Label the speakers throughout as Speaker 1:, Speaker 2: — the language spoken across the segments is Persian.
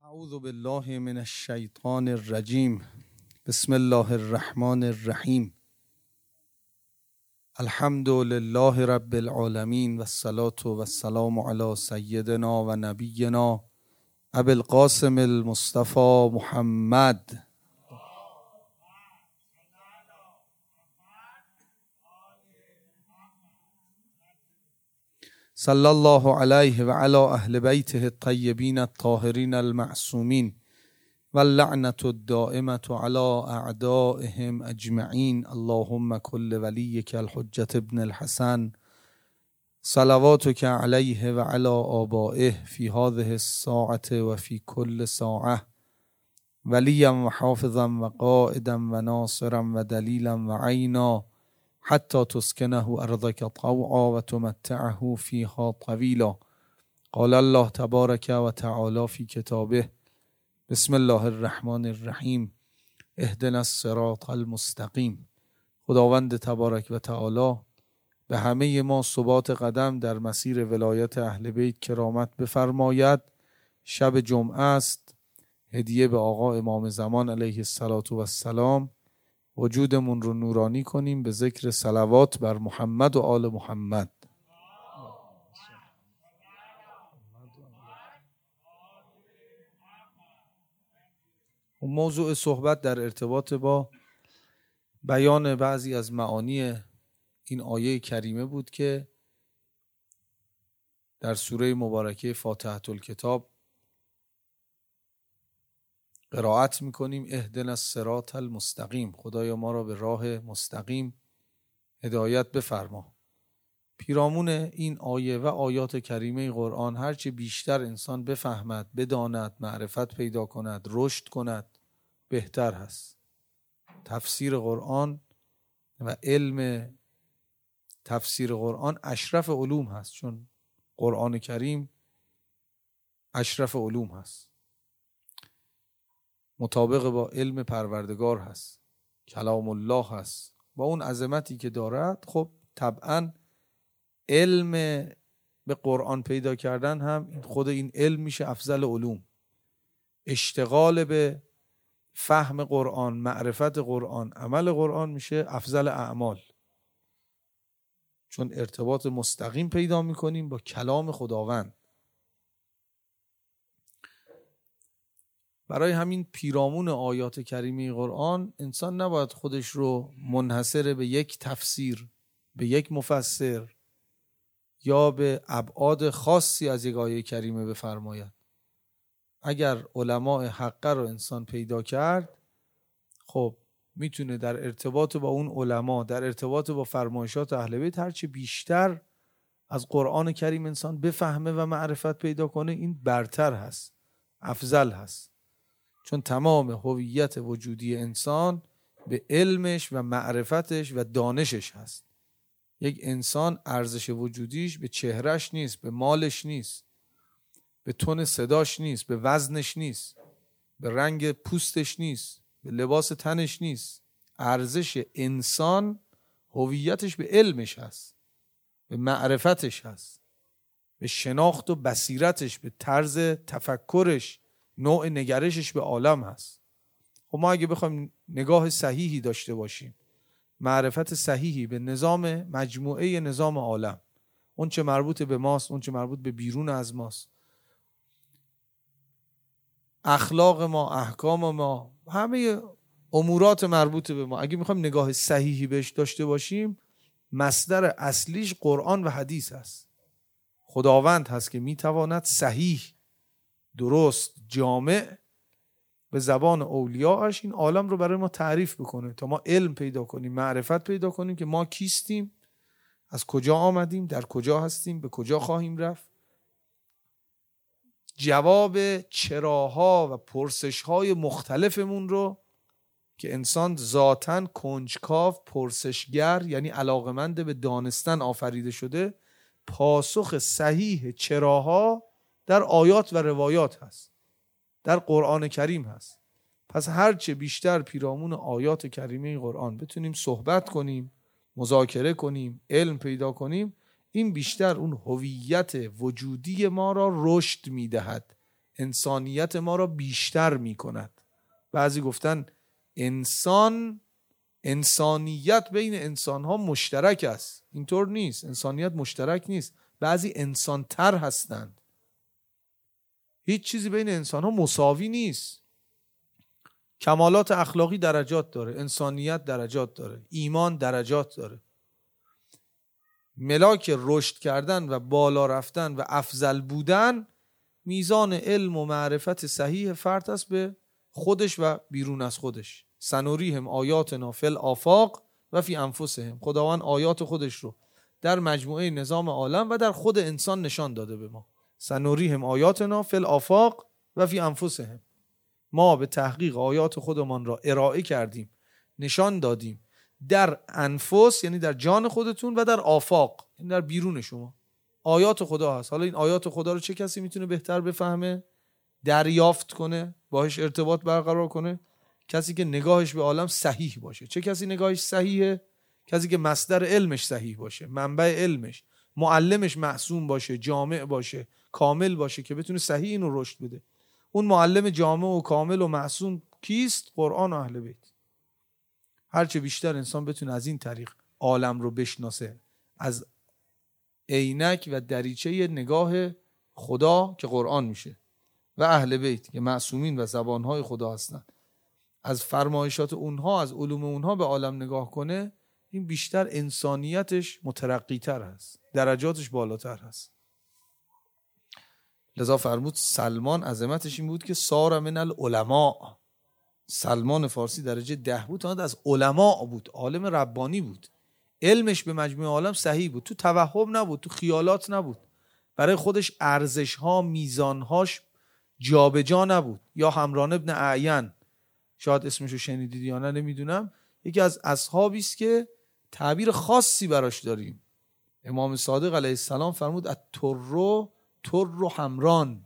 Speaker 1: اعوذ بالله من الشیطان الرجیم. بسم الله الرحمن الرحیم. الحمد لله رب العالمین و الصلاة و السلام علی سیدنا و نبینا ابی القاسم المصطفى محمد. صلی الله علیه و علی اهل بیته الطیبین الطاهرین المعصومین و اللعنة الدائمة علی اعدائهم اجمعین. اللهم کل ولیک الحجة ابن الحسن صلواتک علیه و علی آبائه فی هذه الساعة و فی کل ساعة ولیا و حافظا و قائدا و ناصرا و دلیلا و عینا حتی تسکنه ارضک طوعا و تمتعه فیها طویلا. قال الله تبارک و تعالی فی کتابه بسم الله الرحمن الرحیم اهدنا الصراط المستقیم. خداوند تبارک و تعالی به همه ما ثبات قدم در مسیر ولایت اهل بیت کرامت بفرماید. شب جمعه است. هدیه به آقا امام زمان علیه السلام وجودمون رو نورانی کنیم به ذکر صلوات بر محمد و آل محمد. موضوع صحبت در ارتباط با بیان بعضی از معانی این آیه کریمه بود که در سوره مبارکه فاتحة الکتاب قرائت میکنیم. اهدنا الصراط المستقیم. خدایا ما را به راه مستقیم هدایت بفرما. پیرامون این آیه و آیات کریمه قرآن هرچه بیشتر انسان بفهمد، بداند، معرفت پیدا کند، رشد کند بهتر هست. تفسیر قرآن و علم تفسیر قرآن اشرف علوم هست، چون قرآن کریم اشرف علوم هست، مطابق با علم پروردگار هست، کلام الله هست. با اون عظمتی که دارد خب طبعا علم به قرآن پیدا کردن هم خود این علم میشه افضل علوم. اشتغال به فهم قرآن، معرفت قرآن، عمل قرآن میشه افضل اعمال، چون ارتباط مستقیم پیدا میکنیم با کلام خداوند. برای همین پیرامون آیات کریمه قرآن انسان نباید خودش رو منحصر به یک تفسیر، به یک مفسر یا به ابعاد خاصی از یک آیه کریمه بفرماید. اگر علماء حقه رو انسان پیدا کرد خب میتونه در ارتباط با اون علما، در ارتباط با فرمایشات اهل بیت هرچی بیشتر از قرآن کریم انسان بفهمه و معرفت پیدا کنه این برتر هست، افضل هست، چون تمام هویت وجودی انسان به علمش و معرفتش و دانشش هست. یک انسان ارزش وجودیش به چهرش نیست، به مالش نیست، به تون صداش نیست، به وزنش نیست، به رنگ پوستش نیست، به لباس تنش نیست. ارزش انسان هویتش به علمش هست، به معرفتش هست، به شناخت و بصیرتش، به طرز تفکرش، نوع نگرشش به عالم هست. خب ما اگه بخوایم نگاه صحیحی داشته باشیم، معرفت صحیحی به نظام مجموعه نظام عالم، اون چه مربوط به ماست، اون چه مربوط به بیرون از ماست، اخلاق ما، احکام ما، همه امورات مربوط به ما، اگه میخوایم نگاه صحیحی بهش داشته باشیم مصدر اصلیش قرآن و حدیث هست. خداوند هست که میتواند صحیح، درست، جامع به زبان اولیاءش این عالم رو برای ما تعریف بکنه تا ما علم پیدا کنیم، معرفت پیدا کنیم که ما کیستیم، از کجا آمدیم، در کجا هستیم، به کجا خواهیم رفت. جواب چراها و پرسش‌های مختلفمون رو که انسان ذاتاً کنجکاو، پرسشگر یعنی علاقمند به دانستن آفریده شده، پاسخ صحیح چراها در آیات و روایات هست، در قرآن کریم هست. پس هرچه بیشتر پیرامون آیات کریمه قرآن بتونیم صحبت کنیم، مذاکره کنیم، علم پیدا کنیم، این بیشتر اون هویت وجودی ما را رشد میدهد، انسانیت ما را بیشتر می کند. بعضی گفتن انسانیت بین انسان ها مشترک است. اینطور نیست، انسانیت مشترک نیست، بعضی انسان تر هستند. هیچ چیزی بین انسان ها مساوی نیست. کمالات اخلاقی درجات داره، انسانیت درجات داره، ایمان درجات داره. ملاک رشد کردن و بالا رفتن و افضل بودن میزان علم و معرفت صحیح فرد است به خودش و بیرون از خودش. سنوریهم آیاتنا فی الآفاق و فی انفسهم. خداوند آیات خودش رو در مجموعه نظام عالم و در خود انسان نشان داده به ما. سنوریهم آیاتنا فی الآفاق و فی انفسهم. ما به تحقیق آیات خودمان را ارائه کردیم، نشان دادیم در انفس، یعنی در جان خودتون، و در آفاق، یعنی در بیرون شما. آیات خدا هست. حالا این آیات خدا رو چه کسی میتونه بهتر بفهمه، دریافت کنه، باهاش ارتباط برقرار کنه؟ کسی که نگاهش به عالم صحیح باشه. چه کسی نگاهش صحیحه؟ کسی که مصدر علمش صحیح باشه، منبع علمش، معلمش معصوم باشه، جامع باشه، کامل باشه، که بتونه صحیح اینو رشد بده. اون معلم جامع و کامل و معصوم کیست؟ قرآن و اهل بیت. هرچه بیشتر انسان بتونه از این طریق عالم رو بشناسه، از عینک و دریچه نگاه خدا که قرآن میشه و اهل بیت که معصومین و زبانهای خدا هستن، از فرمایشات اونها، از علوم اونها به عالم نگاه کنه، این بیشتر انسانیتش مترقی تر هست، درجاتش بالاتر هست. لذا فرمود سلمان عظمتش این بود که سار من العلماء. سلمان فارسی درجه 10 بود، از علماء بود، عالم ربانی بود، علمش به مجموع عالم صحیح بود، تو توهم نبود، تو خیالات نبود، برای خودش ارزش‌ها میزانهاش جابجا نبود. یا همران ابن اعین، شاید اسمشو شنیدید یا نه نمیدونم، یکی از اصحابی است که تعبیر خاصی براش داریم. امام صادق علیه السلام فرمود التر تر همران،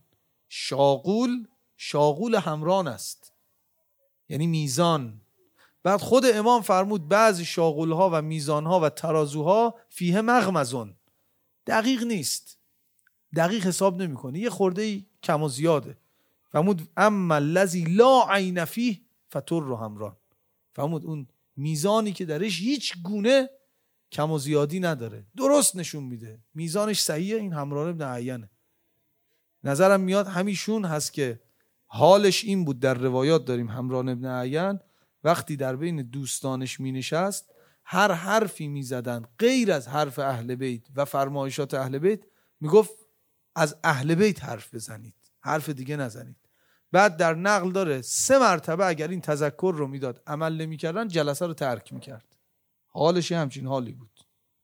Speaker 1: شاغول همران است، یعنی میزان. بعد خود امام فرمود بعضی شاغولها و میزانها و ترازوها فیه مغمزون، دقیق نیست، دقیق حساب نمیکنه، یه خورده کم و زیاده. فرمود اما الذی لا عین فیه فتر همران. فرمود اون میزانی که درش هیچ گونه کم و زیادی نداره، درست نشون میده، میزانش صحیحه، این همران ابن اعینه. نظرم میاد همیشون هست که حالش این بود، در روایات داریم همران ابن اعین وقتی در بین دوستانش می نشست، هر حرفی می زدن غیر از حرف اهل بیت و فرمایشات اهل بیت، می گفت از اهل بیت حرف بزنید، حرف دیگه نزنید. بعد در نقل داره 3 مرتبه اگر این تذکر رو میداد عمل نمی کردن جلسه رو ترک می کرد. حالش همچین حالی بود.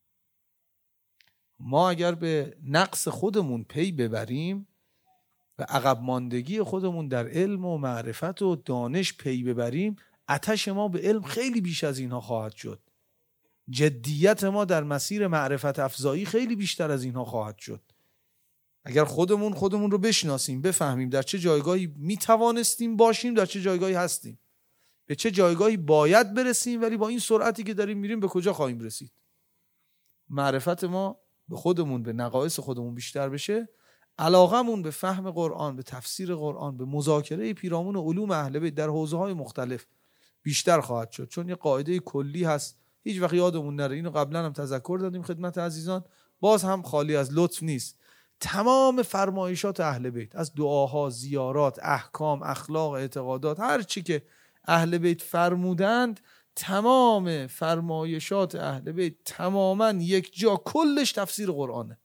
Speaker 1: ما اگر به نقص خودمون پی ببریم و عقب ماندگی خودمون در علم و معرفت و دانش پی ببریم، آتش ما به علم خیلی بیش از اینها خواهد شد. جدیت ما در مسیر معرفت افزایی خیلی بیشتر از اینها خواهد شد. اگر خودمون رو بشناسیم، بفهمیم در چه جایگاهی میتوانستیم باشیم، در چه جایگاهی هستیم، به چه جایگاهی باید برسیم، ولی با این سرعتی که داریم میریم به کجا خواهیم رسید. معرفت ما به خودمون، به نقایص خودمون بیشتر بشه، علاقمون به فهم قرآن، به تفسیر قرآن، به مذاکره پیرامون علوم اهل بیت در حوزه‌های مختلف بیشتر خواهد شد. چون یه قاعده کلی هست هیچ وقت یادمون نره، اینو قبلا هم تذکر دادیم خدمت عزیزان، باز هم خالی از لطف نیست. تمام فرمایشات اهل بیت، از دعاها، زیارات، احکام، اخلاق، اعتقادات، هر چی که اهل بیت فرمودند، تمام فرمایشات اهل بیت تماما یک جا کلش تفسیر قرآنه.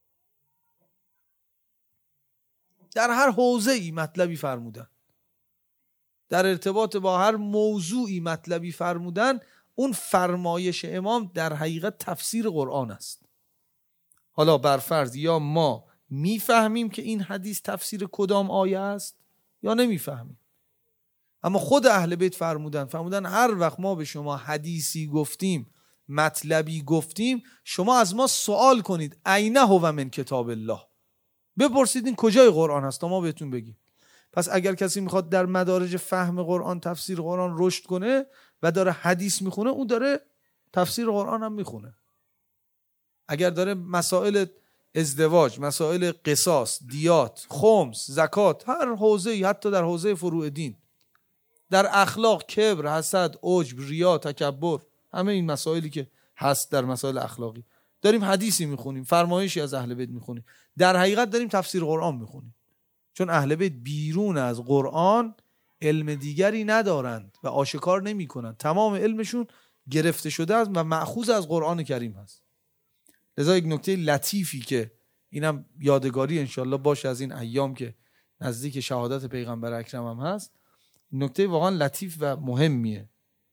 Speaker 1: در هر حوزه‌ای مطلبی فرمودن، در ارتباط با هر موضوعی مطلبی فرمودن، اون فرمایش امام در حقیقت تفسیر قرآن است. حالا برفرض یا ما میفهمیم که این حدیث تفسیر کدام آیه است یا نمیفهمیم، اما خود اهل بیت فرمودن هر وقت ما به شما حدیثی گفتیم، مطلبی گفتیم، شما از ما سوال کنید اینه هو من کتاب الله، بپرسید این کجای قرآن هست تا ما بهتون بگیم. پس اگر کسی میخواد در مدارج فهم قرآن، تفسیر قرآن رشد کنه و داره حدیث میخونه، اون داره تفسیر قرآن هم میخونه. اگر داره مسائل ازدواج، مسائل قصاص، دیات، خمس، زکات، هر حوزه‌ای، حتی در حوزه فروع دین، در اخلاق، کبر، حسد، عجب، ریا، تکبر، همه این مسائلی که هست در مسائل اخلاقی، داریم حدیثی میخونیم، فرمایشی از اهل بیت میخونیم، در حقیقت داریم تفسیر قرآن میخونیم. چون اهل بیت بیرون از قرآن علم دیگری ندارند و آشکار نمیکنند، تمام علمشون گرفته شده است و مأخوذ از قرآن کریم هست. لذا یک نکته لطیفی که اینم یادگاری انشالله باشه از این ایام که نزدیک شهادت پیغمبر اکرم هم هست، نکته واقعا لطیف و مهمیه،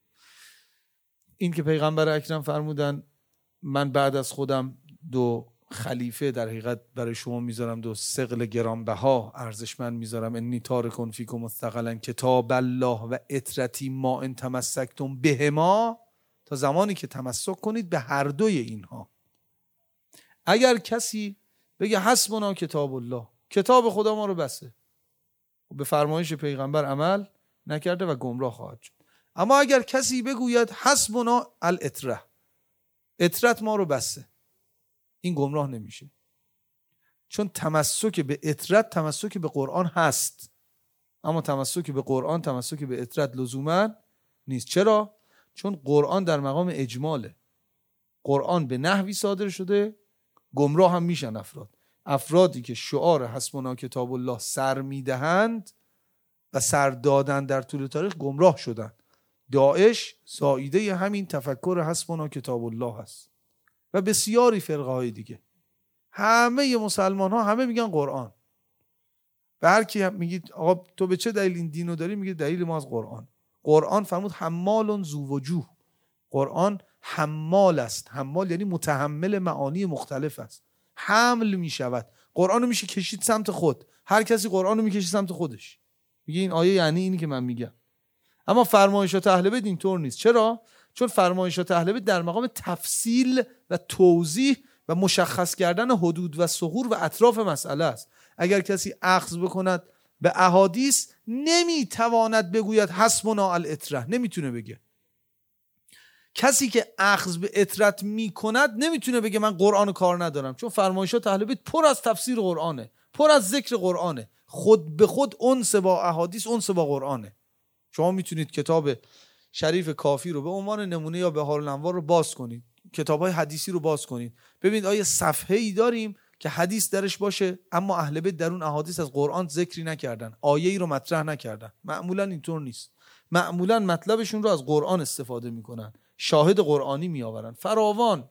Speaker 1: این که پیغمبر اکرم فرمودن من بعد از خودم 2 خلیفه در حقیقت برای شما میذارم، 2 ثقل گرانبها ارزشمند میذارم، انی تارکون فیکم ثقلا کتاب الله و اطرتی ما ان تمسکتم بهما، تا زمانی که تمسک کنید به هر دوی اینها. اگر کسی بگه حسبنا کتاب الله، کتاب خدا ما رو بسه، به فرمایش پیغمبر عمل نکرده و گمراه خواهد شد. اما اگر کسی بگوید حسبنا الاطره، اطرت ما رو بسه، این گمراه نمیشه، چون تمسک به اطرت تمسک به قرآن هست، اما تمسک به قرآن تمسک به اطرت لزوما نیست. چرا؟ چون قرآن در مقام اجماله، قرآن به نحوی صادر شده گمراه هم میشن افرادی که شعار حسبنا کتاب الله سر میدهند و سر دادن در طول تاریخ گمراه شدن. داعش زائیده همین تفکر حسبنا کتاب الله هست و بسیاری فرقه های دیگه. همه مسلمان ها همه میگن قرآن، و هر کی هم میگید آقا تو به چه دلیل این دینو داری، میگه دلیل ما از قرآن. قرآن فرمود حمال ذو وجوه، قرآن حمال است. حمال یعنی متحمل معانی مختلف است، حمل میشود. قرآنو میشه کشید سمت خود، هر کسی قرآنو میکشه سمت خودش، میگه این آیه یعنی اینی که من میگم. اما فرمایشات اهل بیت اینطور نیست. چرا؟ چون فرمایشات اهل بیت در مقام تفصیل و توضیح و مشخص کردن حدود و ثغور و اطراف مسئله است. اگر کسی اخذ بکند به احادیث نمیتواند بگوید حسبنا الاطره، نمیتونه بگه. کسی که اخذ به اطرت میکند نمیتونه بگه من قرآن کار ندارم، چون فرمایشات اهل بیت پر از تفسیر قرآنه، پر از ذکر قرآنه، خود به خود انس با احادیث، انس با قرآنه. شما میتونید کتاب شریف کافی رو به عنوان نمونه یا بهار الانوار رو باز کنید، کتاب‌های حدیثی رو باز کنید، ببینید آیا صفحه‌ای داریم که حدیث درش باشه اما اهل بیت در اون احادیث از قرآن ذکری نکردن، آیه‌ای رو مطرح نکردن. معمولا اینطور نیست. معمولا مطلبشون رو از قرآن استفاده میکنن، شاهد قرآنی میآورن فراوان.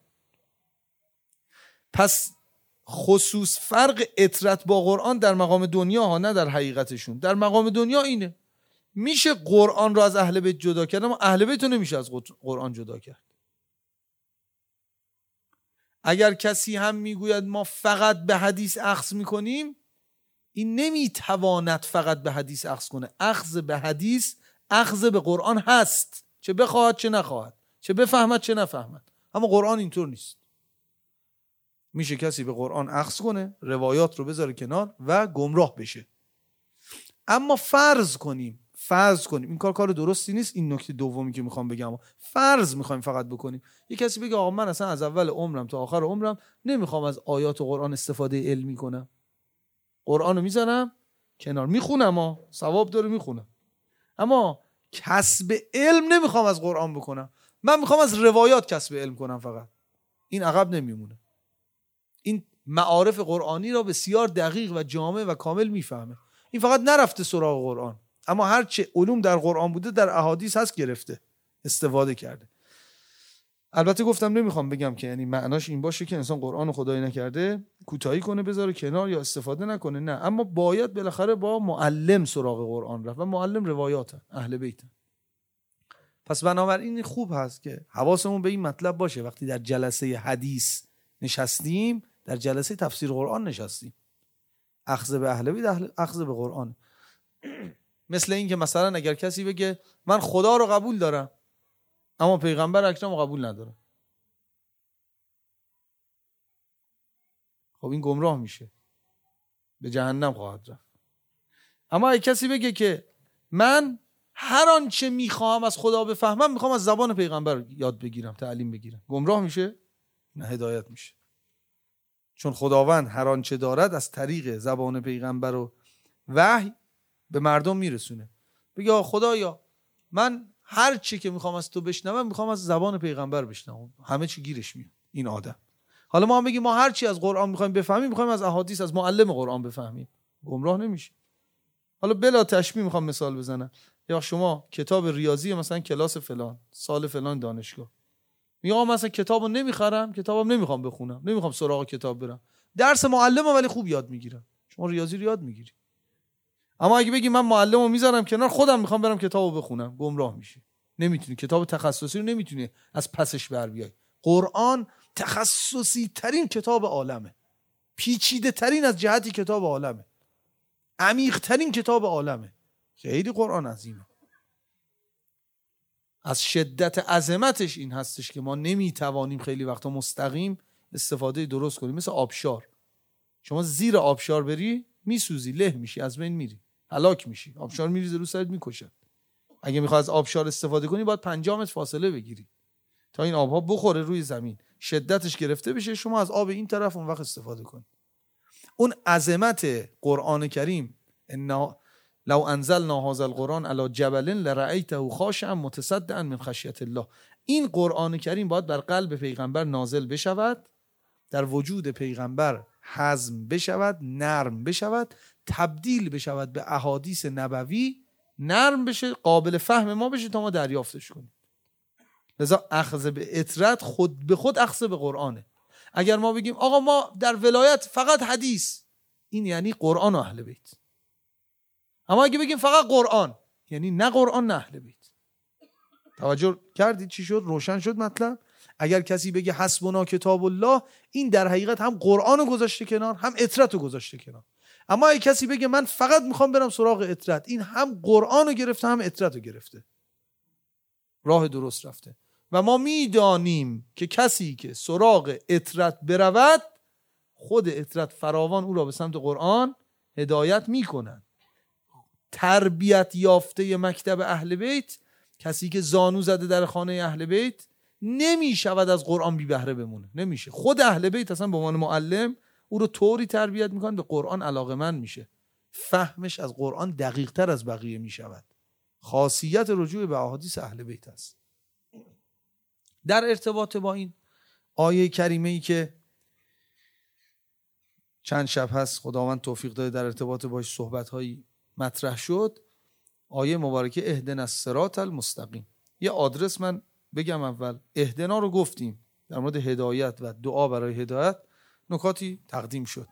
Speaker 1: پس خصوص فرق اطرت با قرآن در مقام دنیا ها، نه در حقیقتشون. در مقام دنیا اینه، میشه قرآن رو از اهل بیت جدا کرد اما اهل بیت رو نمیشه از قرآن جدا کرد. اگر کسی هم میگوید ما فقط به حدیث اخذ میکنیم، این نمیتواند فقط به حدیث اخذ کنه. اخذ به حدیث اخذ به قرآن هست، چه بخواهد چه نخواهد، چه بفهمد چه نفهمد. اما قرآن اینطور نیست. میشه کسی به قرآن اخذ کنه، روایات رو بذاره کنار و گمراه بشه. اما فرض کنیم این کار درستی نیست. این نکته دومی که میخوام بگم، فرض میخوایم فقط بکنیم. یه کسی بگه آقا من اصلا از اول عمرم تا آخر عمرم نمیخوام از آیات و قرآن استفاده علمی کنم، قرآنو میذارم کنار، میخونم، ثواب داره میخونم، اما کسب علم نمیخوام از قرآن بکنم، من میخوام از روایات کسب علم کنم فقط. این عقب نمیمونه. این معارف قرآنی را بسیار دقیق و جامع و کامل میفهمه. این فقط نرفته سراغ قرآن، اما هر چه علوم در قرآن بوده در احادیث هست گرفته، استفاده کرده. البته گفتم نمیخوام بگم که یعنی معناش این باشه که انسان قرآن رو خدایی نکرده کوتاهی کنه بذاره کنار یا استفاده نکنه، نه. اما باید بالاخره با معلم سراغ قرآن رفت و معلم روایات اهل بیت. پس بنابراین خوب هست که حواسمون به این مطلب باشه. وقتی در جلسه حدیث نشستیم، در جلسه تفسیر قرآن نشستیم، اخذ به اهل بیت اخذ به قرآن. مثل این که مثلا اگر کسی بگه من خدا رو قبول دارم اما پیغمبر اکرم رو قبول ندارم، خب این گمراه میشه، به جهنم خواهد رفت. اما اگه کسی بگه که من هر آنچه میخوام از خدا بفهمم میخوام از زبان پیغمبر یاد بگیرم، تعلیم بگیرم، گمراه میشه؟ نه، هدایت میشه. چون خداوند هر آنچه دارد از طریق زبان پیغمبر و وحی به مردم میرسونه. بگه خدایا من هر چی که میخوام از تو بشنوم میخوام از زبان پیغمبر بشنوم، همه چی گیرش میاد این آدم. حالا ما هم بگیم ما هر چی از قرآن میخوایم بفهمیم میخوایم از احادیث از معلم قرآن بفهمیم، گمراه نمیشه. حالا بلا تشبیه میخوام مثال بزنم. یا شما کتاب ریاضی مثلا کلاس فلان سال فلان دانشگاه، میگم مثلا کتابو نمیخرم، کتابم نمیخوام بخونم، نمیخوام سراغ کتاب برم، درس معلمم ولی خوب یاد میگیرم. شما ریاضی رو یاد میگیری. اما اگه بگی من معلمو میذارم کنار خودم میخوام برم کتابو بخونم، گمراه میشی. نمیتونی کتاب تخصصی رو نمیتونی از پسش بر بیای. قرآن تخصصی ترین کتاب عالمه، پیچیده ترین از جهتی کتاب عالمه، عمیق ترین کتاب عالمه. خیلی قرآن عظیمه. از شدت عظمتش این هستش که ما نمیتوانیم خیلی وقتا مستقیم استفاده درست کنیم. مثل آبشار، شما زیر آبشار بری میسوزی، له میشی، از بین میری، هلاک میشی. آبشار میریزه رو سرت میکشه. اگه میخوای از آبشار استفاده کنی باید 50 متر فاصله بگیری تا این آبها بخوره روی زمین، شدتش گرفته بشه، شما از آب این طرف اون وقت استفاده کنی. اون عظمت قرآن کریم، لو انزلنا هذا القرآن على جبل لرأيته خاشعا متصدعا من خشیت الله. این قرآن کریم باید بر قلب پیغمبر نازل بشود، در وجود پیغمبر هضم بشود، نرم بشود، تبدیل بشود به احادیث نبوی، نرم بشه، قابل فهم ما بشه تا ما دریافتش کنیم. لذا اخذ به اطرت خود به خود اخذ به قرآنه. اگر ما بگیم آقا ما در ولایت فقط حدیث، این یعنی قرآن و اهل بیت. اما اگه بگیم فقط قرآن، یعنی نه قرآن نه اهل بیت. توجه کردید چی شد؟ روشن شد مطلب. اگر کسی بگه حسبنا کتاب الله، این در حقیقت هم قرآن رو گذاشته کنار، هم اطرت رو گذاشته کنار. اما اگه کسی بگه من فقط میخوام برم سراغ اطرت، این هم قرآن رو گرفته هم اطرت رو گرفته، راه درست رفته. و ما میدانیم که کسی که سراغ اطرت برود، خود اطرت فراوان او را به سمت قرآن هدایت میکنن. تربیت یافته مکتب اهل بیت، کسی که زانو زده در خانه اهل بیت، نمی شود از قرآن بی بهره بمونه. نمیشه. خود اهل بیت اصلا به عنوان معلم او رو طوری تربیت میکنن به قرآن علاقه‌مند میشه، فهمش از قرآن دقیق تر از بقیه میشود. خاصیت رجوع به احادیث اهل بیت است. در ارتباط با این آیه کریمه ای که چند شب هست خداوند توفیق داده در ارتباط باش صحبت‌هایی مطرح شد، آیه مبارکه اهدنا الصراط المستقیم. یه آدرس من بگم اول. اهدنا رو گفتیم، در مورد هدایت و دعا برای هدایت نکاتی تقدیم شد.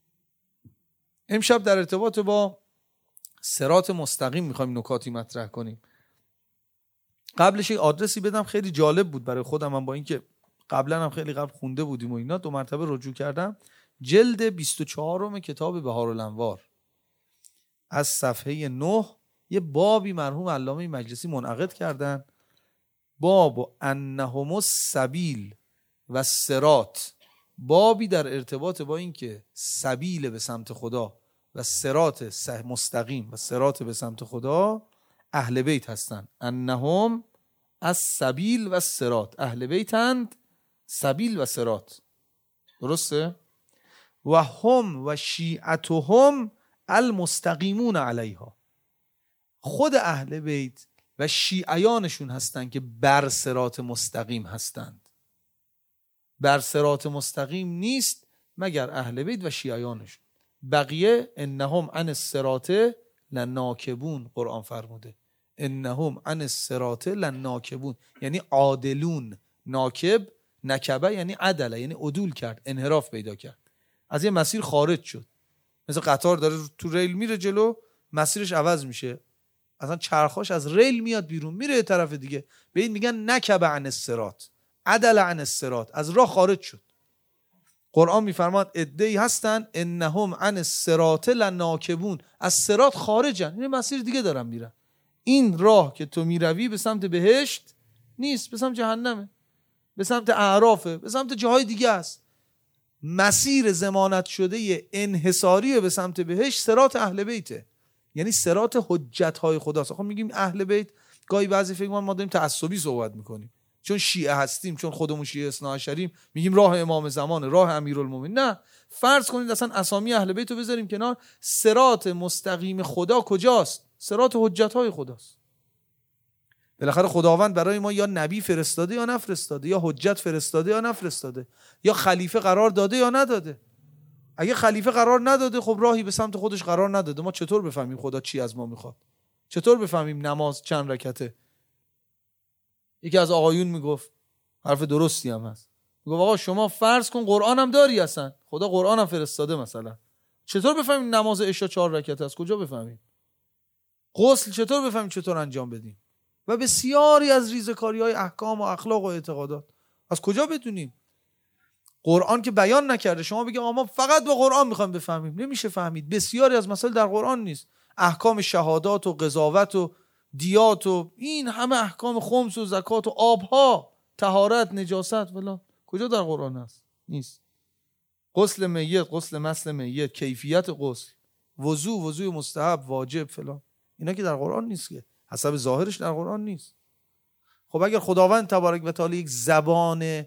Speaker 1: امشب در ارتباط با صراط مستقیم میخوایم نکاتی مطرح کنیم. قبلش یه آدرسی بدم، خیلی جالب بود برای خودم، من با اینکه قبلا هم خیلی قبل خونده بودیم و اینا، 2 مرتبه رجوع کردم. جلد 24 کتاب بهارالانوار از صفحه 9 یه بابی مرحوم علامه مجلسی منعقد کردن، باب انهم السبیل و الصراط. بابی در ارتباط با این که سبیل به سمت خدا و صراط مستقیم و صراط به سمت خدا اهل بیت هستن. انهم السبیل و الصراط، اهل بیتند، سبیل و صراط. درسته؟ و هم و شیعتهم المستقیمون علیها. خود اهل بیت و شیعیانشون هستند که بر صراط مستقیم هستند. بر صراط مستقیم نیست مگر اهل بیت و شیعیانشون. بقیه انهم عن الصراط لناکبون. قرآن فرموده انهم عن الصراط لناکبون، یعنی عادلون. ناکب، نکبه یعنی عدله، یعنی عدول کرد، انحراف پیدا کرد، از یه مسیر خارج شد. مثل قطار داره تو ریل میره جلو، مسیرش عوض میشه، اصلا چرخاش از ریل میاد بیرون میره یه طرف دیگه. به این میگن نکبه عن الصراط، عدل عن الصراط، از راه خارج شد. قرآن میفرماد عده‌ای هستن انهم عن الصراط لناکبون، از صراط خارجن، این مسیر دیگه دارن میرن. این راه که تو میروی به سمت بهشت نیست، به سمت جهنمه، به سمت اعرافه، به سمت جاهای دیگه است. مسیر ضمانت شده انحصاری به سمت بهشت صراط اهل بیته، یعنی صراط حجت های خداست. خب میگیم اهل بیت، گاهی بعضی فکر ما داریم تعصبی صحبت میکنیم، چون شیعه هستیم، چون خودمون شیعه اثناعشریم میگیم راه امام زمان، راه امیرالمومنین. نه، فرض کنید اصلا اسامی اهل بیت رو بذاریم کنار. صراط مستقیم خدا کجاست؟ صراط حجت‌های خداست. بالاخره خداوند برای ما یا نبی فرستاده یا نفرستاده، یا حجت فرستاده یا نفرستاده، یا خلیفه قرار داده یا نداده. اگه خلیفه قرار نداده، خب راهی به سمت خودش قرار نداده. ما چطور بفهمیم خدا چی از ما میخواد؟ چطور بفهمیم نماز چند رکعته؟ یکی از آقایون میگفت، حرف درستی هم هست، میگفت آقا شما فرض کن قرآن هم داری، اصلا خدا قرآن هم فرستاده مثلا، چطور بفهمیم نماز عشا 4 رکعت است؟ کجا بفهمیم؟ غسل چطور بفهمیم چطور انجام بدیم؟ و بسیاری از ریزکاری‌های احکام و اخلاق و اعتقادات از کجا بدونیم؟ قرآن که بیان نکرده. شما بگید آقا ما فقط با قرآن میخوایم بفهمیم، نمیشه فهمید. بسیاری از مسائل در قرآن نیست. احکام شهادات و قضاوت و دیات و این همه احکام خمس و زکات و آبها، طهارت، نجاست فلان، کجا در قرآن هست؟ نیست. غسل میت، غسل مثل میت، کیفیت غسل، وضوء مستحب، واجب فلان، اینا که در قرآن نیست، که حسب ظاهرش در قرآن نیست. خب اگر خداوند تبارک و تعالی یک زبان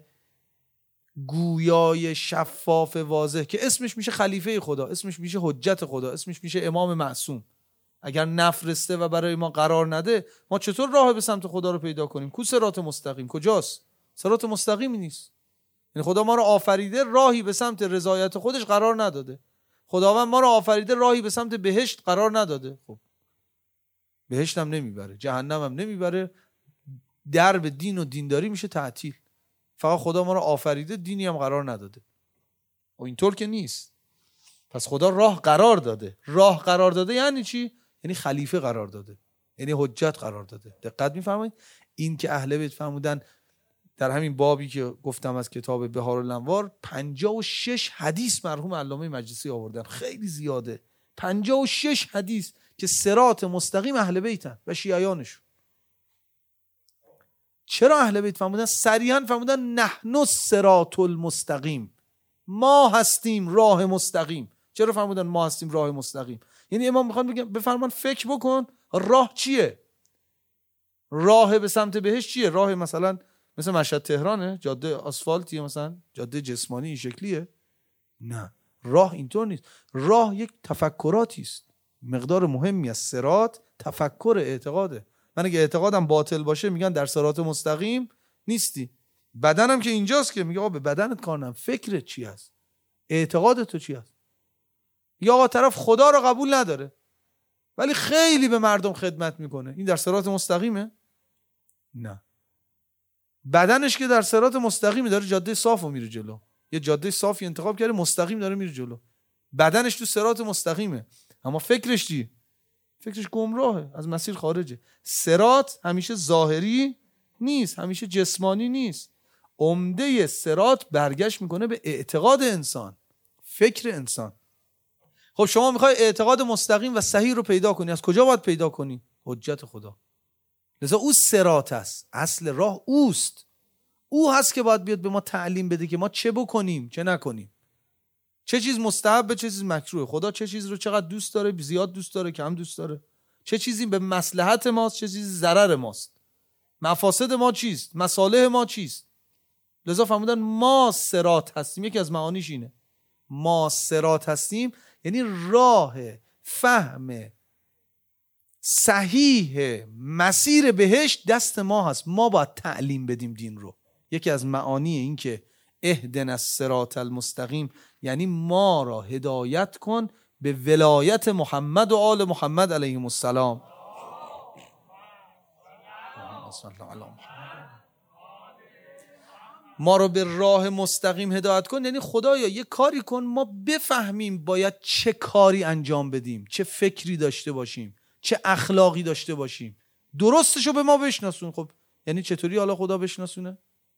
Speaker 1: گویای شفاف واضح که اسمش میشه خلیفه خدا، اسمش میشه حجت خدا، اسمش میشه امام معصوم، اگر نفرسته و برای ما قرار نده، ما چطور راه به سمت خدا رو پیدا کنیم؟ کو صراط مستقیم کجاست؟ صراط مستقیمی نیست. یعنی خدا ما رو آفریده، راهی به سمت رضایت خودش قرار نداده. خداوند ما رو آفریده، راهی به سمت بهشت قرار نداده. خب بهشت هم نمیبره، جهنم هم نمیبره، درب دین و دینداری میشه تعطیل. فقط خدا ما رو آفریده، دینی هم قرار نداده. و اینطور که نیست. پس خدا راه قرار داده. راه قرار داده یعنی چی؟ یعنی خلیفه قرار داده، یعنی حجت قرار داده. دقت می‌فرمایید؟ این که اهل بیت فرمودن در همین بابی که گفتم از کتاب بهارالانوار، 56 حدیث مرحوم علامه مجلسی آوردن، خیلی زیاده. 56 حدیث که صراط مستقیم اهل بیتن و شیعیانشون. چرا اهل بیت فرمودن؟ صریحاً فرمودن نحن الصراط المستقیم، ما هستیم راه مستقیم. چرا فرمودن ما هستیم راه مستقیم؟ یعنی امام میخوان بفرمان فکر بکن راه چیه؟ راه به سمت بهشت چیه؟ راه مثلا مثل مشهد تهرانه، جاده آسفالتیه، مثلا جاده جسمانی این شکلیه؟ نه، راه اینطور نیست. راه یک تفکراتی است. مقدار مهمی از صراط تفکر اعتقاده. من اگه اعتقادم باطل باشه میگن در صراط مستقیم نیستی. بدنم که اینجاست که میگه آقا به بدنت کار ندارم، فکرت چی هست؟ اعتقادت تو چی هست؟ یا آقا طرف خدا رو قبول نداره ولی خیلی به مردم خدمت میکنه، این در صراط مستقیمه؟ نه. بدنش که در صراط مستقیمی، داره جاده صافو میره جلو، یه جاده صافی انتخاب کرده مستقیم داره میره جلو، بدنش تو صراط مستقیمه، اما فکرش چی؟ فکرش گمراهه، از مسیر خارجه. صراط همیشه ظاهری نیست، همیشه جسمانی نیست. عمده صراط برگشت میکنه به اعتقاد انسان، فکر انسان. خب شما میخوای اعتقاد مستقیم و صحیح رو پیدا کنی، از کجا باید پیدا کنی؟ حجت خدا. لذا او صراط است، اصل راه اوست. او هست که باید بیاد به ما تعلیم بده که ما چه بکنیم چه نکنیم، چه چیز مستحبه چه چیز مکروه، خدا چه چیز رو چقدر دوست داره، زیاد دوست داره کم دوست داره، چه چیزی به مصلحت ماست چه چیزی ضرر ماست، مفاسد ما چیست، مصالح ما چیست. لذا فرمودن ما صراط هستیم. یکی از معانیش اینه، ما صراط هستیم یعنی راه فهم صحیح مسیر بهشت دست ما هست، ما باید تعلیم بدیم دین رو. یکی از معانی این که اهدنا الصراط المستقیم یعنی ما را هدایت کن به ولایت محمد و آل محمد علیهم السلام. ما رو به راه مستقیم هدایت کن یعنی خدایا یه کاری کن ما بفهمیم باید چه کاری انجام بدیم، چه فکری داشته باشیم، چه اخلاقی داشته باشیم، درستشو به ما بشناسون. خب یعنی چطوری حالا خدا بشناسونه؟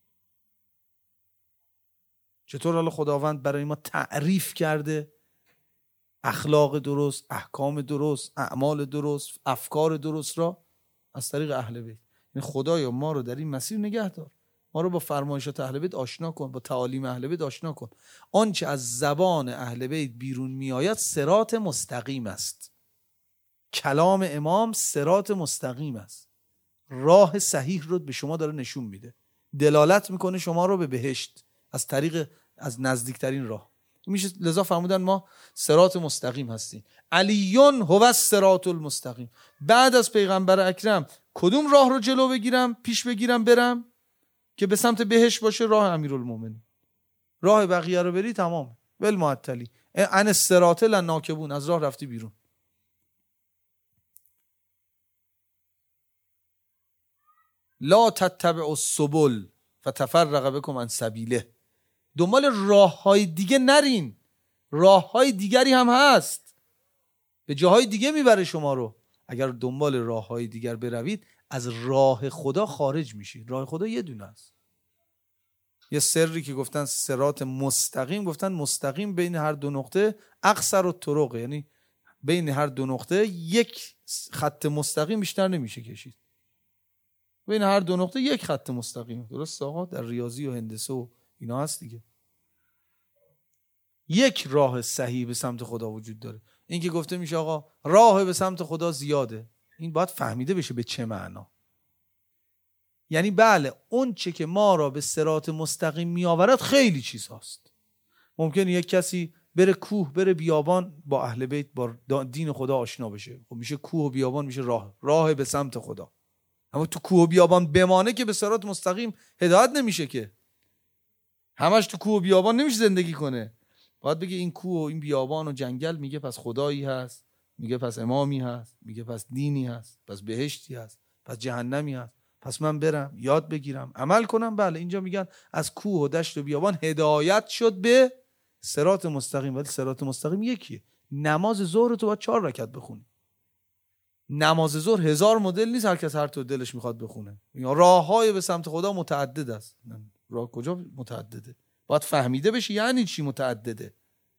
Speaker 1: چطور حالا خداوند برای ما تعریف کرده اخلاق درست، احکام درست، اعمال درست، افکار درست را؟ از طریق اهل بیت. یعنی خدایا ما رو در این مسیر نگه دار، ما رو با فرمایشات اهل بیت آشنا کن، با تعالیم اهل بیت آشنا کن. آنچه از زبان اهل بیت بیرون میآید صراط مستقیم است. کلام امام صراط مستقیم است، راه صحیح رو به شما داره نشون میده. دلالت میکنه شما رو به بهشت از نزدیکترین راه. میشه لذا فرمودن ما صراط مستقیم هستیم. علیون هو الصراط المستقیم. بعد از پیغمبر اکرم کدوم راه رو جلو بگیرم، پیش بگیرم، برم که به سمت بهشت باشه؟ راه امیرالمومنین. راه بقیه رو بری تمام ول معطلی. ان الصراط لناکبون، از راه رفتی بیرون. لا تتبعوا السبل فتفرق بكم عن سبیله. دنبال راههای دیگه نرین، راههای دیگری هم هست، به جاهای دیگه میبره شما رو. اگر دنبال راههای دیگر بروید از راه خدا خارج میشید. راه خدا یه دونه است. یه سری که گفتن صراط مستقیم، گفتن مستقیم بین هر دو نقطه اقصر الطرق، یعنی بین هر دو نقطه یک خط مستقیم بیشتر نمیشه کشید. بین هر دو نقطه یک خط مستقیم. درست آقا؟ در ریاضی و هندسه و اینا هست دیگه. یک راه صحیح به سمت خدا وجود داره. این که گفته میشه آقا راه به سمت خدا زیاده، این باید فهمیده بشه به چه معنا. یعنی بله اون چه که ما را به صراط مستقیم میآورد خیلی چیز هست. ممکنه یک کسی بره کوه، بره بیابان، با اهل بیت، با دین خدا آشنا بشه. خب میشه کوه و بیابان، میشه راه به سمت خدا. اما تو کوه و بیابان بمانه که به صراط مستقیم هدایت نمیشه که. همش تو کوه و بیابان نمیشه زندگی کنه. باید بگه این کوه و این بیابان و جنگل میگه پس خدایی هست، میگه پس امامی هست، میگه پس دینی هست، پس بهشتی هست، پس جهنمی هست. پس من برم یاد بگیرم عمل کنم. بله اینجا میگن از کوه و دشت و بیابان هدایت شد به صراط مستقیم. ولی صراط مستقیم یکیه. نماز ظهر تو باید 4 رکعت بخونی. نماز ظهر 1000 مدل نیست، هر کس هر طور دلش میخواد بخونه. راههای به سمت خدا متعدد است. راه کجا متعدده؟ باید فهمیده بشه یعنی چی متعدده.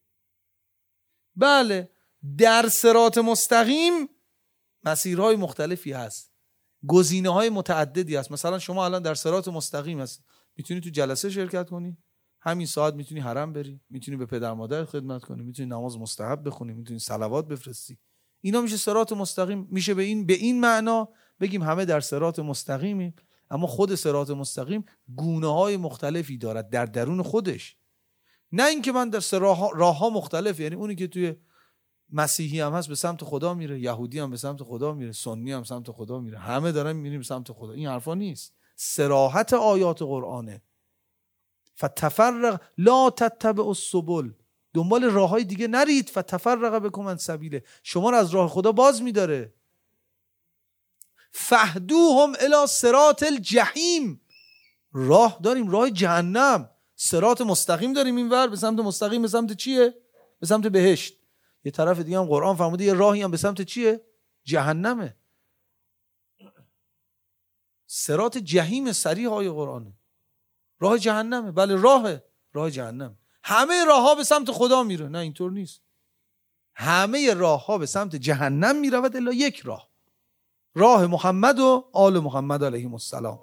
Speaker 1: بله در صراط مستقیم مسیرهای مختلفی هست، گزینه‌های متعددی هست. مثلا شما الان در صراط مستقیم هست، میتونی تو جلسه شرکت کنی، همین ساعت میتونی حرم بری، میتونی به پدر مادر خدمت کنی، میتونی نماز مستحب بخونی، میتونی صلوات بفرستی. اینا میشه صراط مستقیم. میشه به این معنا بگیم همه در صراط مستقیمیم. اما خود صراط مستقیم گونه‌های مختلفی دارد در درون خودش. نه اینکه من در راه‌ها مختلف، یعنی اونی که توی مسیحی هم هست به سمت خدا میره، یهودی هم به سمت خدا میره، سنی هم به سمت خدا میره، همه دارن میریم به سمت خدا. این حرفا نیست. صراحت آیات قرآنه. فتفرق لا تتبعوا السبل، دنبال راههای دیگه نرید. فتفرق بکم عن سبیله، شما رو از راه خدا باز میداره. فهدوهم الی صراط الجحیم، راه داریم، راه جهنم. صراط مستقیم داریم اینور به سمت مستقیم، به سمت چیه؟ به سمت بهشت. یه طرف دیگه هم قرآن فرموده یه راهی هم به سمت چیه؟ جهنمه. صراط جحیم صریح های قرآنه. راه جهنمه. بله راه جهنم. همه راه ها به سمت خدا میره. نه اینطور نیست. همه راه ها به سمت جهنم میرود الا یک راه، راه محمد و آل محمد علیهم السلام.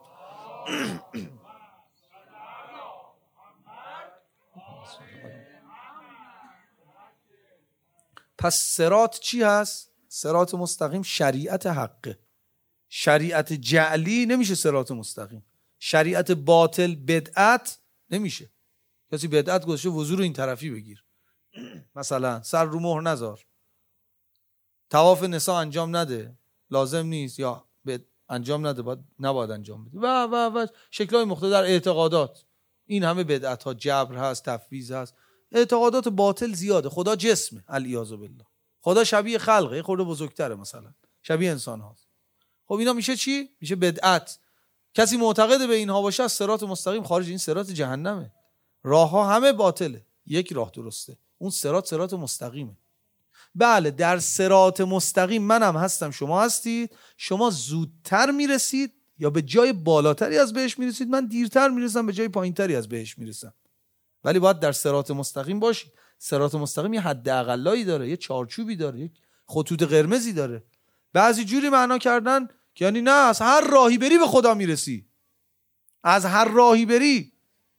Speaker 1: پس صراط چی هست؟ صراط مستقیم شریعت حقه. شریعت جعلی نمیشه صراط مستقیم. شریعت باطل بدعت نمیشه. کسی بدعت گذاشته وضو رو این طرفی بگیر، مثلا سر رو مهر نذار، طواف نساء انجام نده، لازم نیست، یا انجام نده، نباید انجام بده و شکل‌های مختلف در اعتقادات. این همه بدعت ها، جبر هست، تفویض هست، اعتقادات باطل زیاده. خدا جسمه، العیاذ بالله. خدا شبیه خلقه، یه خورده بزرگتره، مثلا شبیه انسان هاست. خب اینا میشه چی؟ میشه بدعت. کسی معتقد به اینها باشه از صراط مستقیم خارج. این صراط جهنمه. راه ها همه باطله، یک راه درسته، اون صراط مستقیمه. بله در صراط مستقیم منم هستم، شما هستید. شما زودتر میرسید یا به جای بالاتری از بهش میرسید، من دیرتر میرسم به جای پایینتری از بهش میرسم. ولی باید در صراط مستقیم باشید. صراط مستقیم یه حد اقلایی داره، یه چارچوبی داره، یه خطوط قرمزی داره. بعضی جوری معنا کردن که یعنی نه از هر راهی بری به خدا میرسی، از هر راهی بری.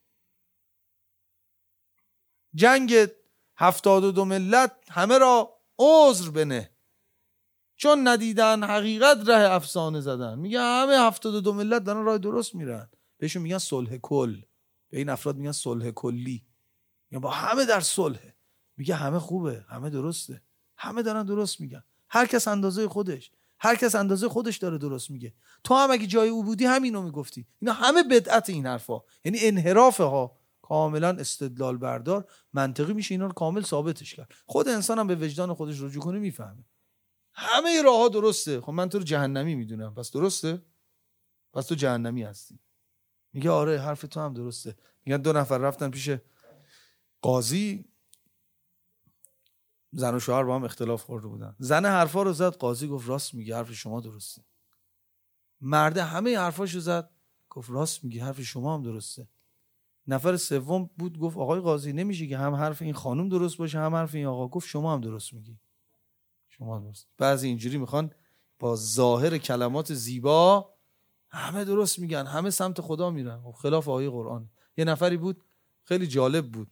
Speaker 1: جنگ 72 ملت همه را عذر بنه، چون ندیدن حقیقت ره افسانه زدن. میگه همه 72 ملت دارن راه درست میرن، بهشون میگن صلح کل. به این افراد میگن صلح کلی. میگن با همه در صلح. میگه همه خوبه، همه درسته، همه دارن درست میگن، هر کس اندازه خودش، هر کس اندازه خودش داره درست میگه. تو هم اگه جای او بودی همینو میگفتی. اینا همه بدعت این حرفا، یعنی انحرافه ها، کاملا استدلال بردار، منطقی میشه اینا رو کامل ثابتش کرد. خود انسان هم به وجدان خودش رجوع کنه میفهمه همه راهها درسته. خب من تو رو جهنمی میدونم، پس درسته؟ پس تو جهنمی هستی. میگه آره حرف تو هم درسته. میگن 2 نفر رفتن پیش قاضی، زن و شوهر با هم اختلاف خورده بودن. زن حرفا رو زد، قاضی گفت راست میگی، حرف شما درسته. مرد همه حرفاشو زد، گفت راست میگی، حرف شما هم درسته. نفر سوم بود، گفت آقای قاضی نمیشه که هم حرف این خانم درست باشه هم حرف این آقا. گفت شما هم درست میگی، شما درست. بعضی اینجوری میخوان با ظاهر کلمات زیبا همه درست میگن، همه سمت خدا میرن، خلاف آیه قرآن. یه نفری بود خیلی جالب بود،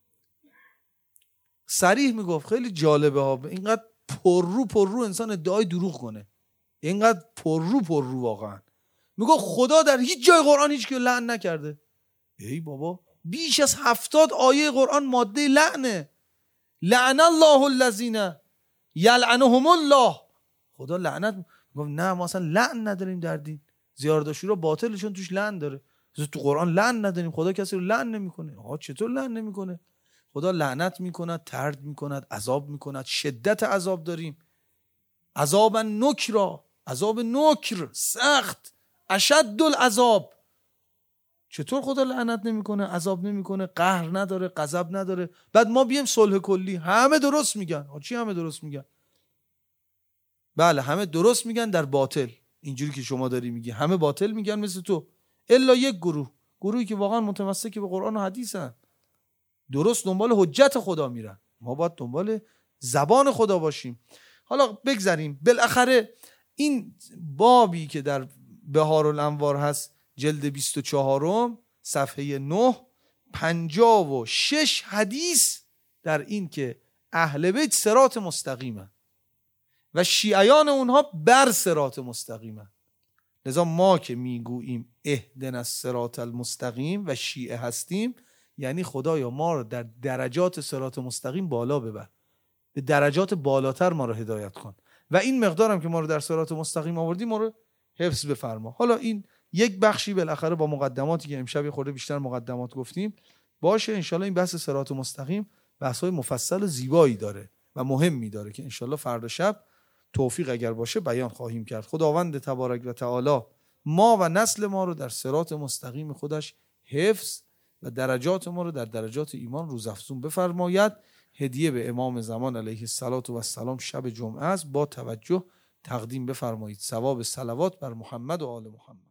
Speaker 1: صریح میگفت، خیلی جالبه ها، اینقدر پر رو انسان ادعای دروغ کنه، اینقدر پر رو واقعا. میگفت خدا در هیچ جای قرآن هیچ که لعن نکرده. ای بابا، بیش از 70 آیه قرآن ماده لعنه. لعن الله الذین یلعنهم الله. خدا لعنت. میگفت نه ما اصلا لعن نداریم در دین، زیارت عاشورا باطلشون توش لعن داره. تو قرآن لعن نداریم، خدا کسی رو لعن نمیکنه. آها چطور لعن نمیکنه؟ خدا لعنت میکند، طرد میکند، عذاب میکند، شدت عذاب داریم. عذاب نکرا، عذاب نکر سخت، اشد العذاب. چطور خدا لعنت نمیکنه، عذاب نمیکنه، قهر نداره، غضب نداره؟ بعد ما بیایم صلح کلی، همه درست میگن. چی همه درست میگن؟ بله همه درست میگن در باطل، اینجوری که شما داری میگی همه باطل میگن مثل تو، الا یک گروهی که واقعا متمسک به قرآن و حدیثن، درست دنبال حجت خدا میرن. ما باید دنبال زبان خدا باشیم. حالا بگذاریم، بالاخره این بابی که در بهارالانوار هست، جلد 24 صفحه 9، 56 حدیث در این که اهل بیت صراط مستقیمن و شیعیان اونها بر صراط مستقیمن. لذا ما که میگوییم اهدنا الصراط المستقیم و شیعه هستیم، یعنی خدایا ما رو در درجات صراط مستقیم بالا ببر، به درجات بالاتر ما رو هدایت کن و این مقدارم که ما رو در صراط مستقیم آوردی ما رو حفظ بفرما. حالا این یک بخشی بالاخره با مقدماتی که امشب خورده بیشتر مقدمات گفتیم باشه. انشالله این بحث صراط مستقیم بحث‌های مفصل و زیبایی داره و مهمی داره که انشالله فردا شب توفیق اگر باشه بیان خواهیم کرد. خداوند تبارک و تعالی ما و نسل ما رو در صراط مستقیم خودش حفظ و درجات ما رو در درجات ایمان روزافزون بفرماید. هدیه به امام زمان علیه السلام شب جمعه است، با توجه تقدیم بفرمایید. ثواب صلوات بر محمد و آل محمد.